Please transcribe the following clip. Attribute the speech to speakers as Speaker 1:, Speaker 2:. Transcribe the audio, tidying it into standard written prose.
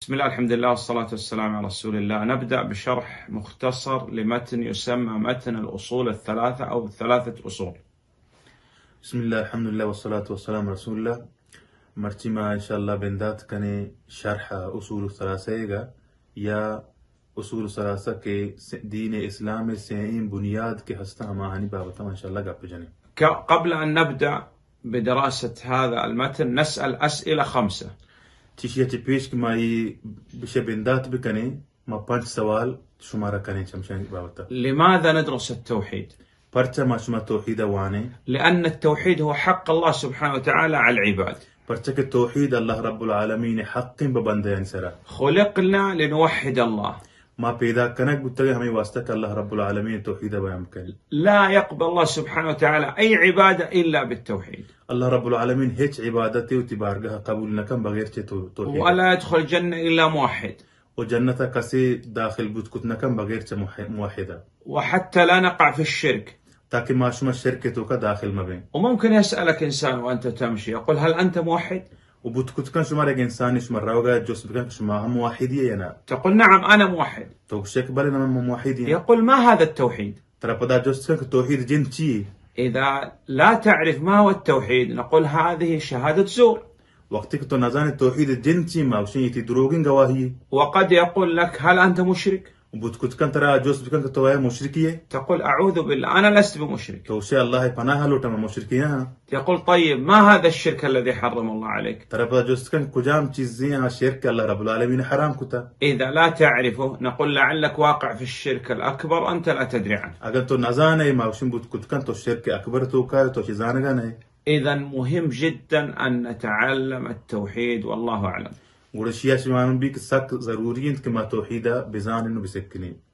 Speaker 1: بسم الله، الحمد لله، والصلاة والسلام على رسول الله. نبدأ بشرح مختصر لمتن يسمى متن الأصول الثلاثة أو الثلاثة أصول.
Speaker 2: بسم الله الحمد لله والصلاة والسلام على رسول الله. مرتي ما إن شاء الله بندات كني شرح أصول الثلاثة يا أصول الثلاثة के دين إسلام سين بنياد के हस्ता हमानी बाबत إن شاء الله قبل جاني.
Speaker 1: قبل أن نبدأ بدراسة هذا المتن نسأل أسئلة 5.
Speaker 2: تشيتي بيش كماي بش بندات بكني ما 5 سوال شمارة كني شمشان बाबत.
Speaker 1: لماذا ندرس التوحيد؟
Speaker 2: برتا ما شما توحيد واني.
Speaker 1: لأن التوحيد هو حق الله سبحانه وتعالى على العباد.
Speaker 2: برتك التوحيد الله رب العالمين حق ببندين سرا.
Speaker 1: خلقنا لنوحد الله.
Speaker 2: ما پیدا کنک بتگه همي واسطه الله رب العالمين توحيد بيان كل.
Speaker 1: لا يقبل الله سبحانه وتعالى أي عبادة إلا بالتوحيد.
Speaker 2: الله رب العالمين هيك عبادتي وتبارجها قبول نكم بغير توحيد.
Speaker 1: ولا يدخل الجنة إلا موحد.
Speaker 2: وجنة كسي داخل بوتكت نكم بغير موحدة.
Speaker 1: وحتى لا نقع في الشرك.
Speaker 2: تاكي ما شما الشركة كداخل ما بين.
Speaker 1: وممكن يسألك إنسان وأنت تمشي يقول هل أنت موحد؟
Speaker 2: وبوتكت كان شما رجع إنسان شما راوجا جوس بكان شما هم موحدية أنا.
Speaker 1: تقول نعم أنا موحد.
Speaker 2: توكشك بالنا من موحدين.
Speaker 1: يقول ما هذا التوحيد؟
Speaker 2: ترى بدا جوس كان توحيد جنتي.
Speaker 1: إذا لا تعرف ما هو التوحيد نقول هذه شهادة زور.
Speaker 2: وقتك تو نزان التوحيد الجنتي ما وشين يتدروجين جواهي.
Speaker 1: وقد يقول لك هل أنت مشرك؟
Speaker 2: وبتكت كان ترى جوس بكان كتوه مشركية.
Speaker 1: تقول أعوذ بالله أنا لست بمشرك.
Speaker 2: توشي الله پناه لو تم مشركية.
Speaker 1: يقول طيب ما هذا الشرك الذي حرم الله عليك؟
Speaker 2: ترى بدا جوس كان كجام چیزیں شرك الله رب العالمين حرام كتا.
Speaker 1: إذا لا تعرفه نقول لعلك واقع في الشرك الأكبر أنت لا تدري عنه.
Speaker 2: اگر تو نزانه ما وشين بتكت كان تو شرك أكبر تو كا تو چیزانه نه.
Speaker 1: إذا مهم جدا أن نتعلم التوحيد والله أعلم.
Speaker 2: ورشيا شمان بيك سك ضروري انت كما توحيدا بزان انه بسكني.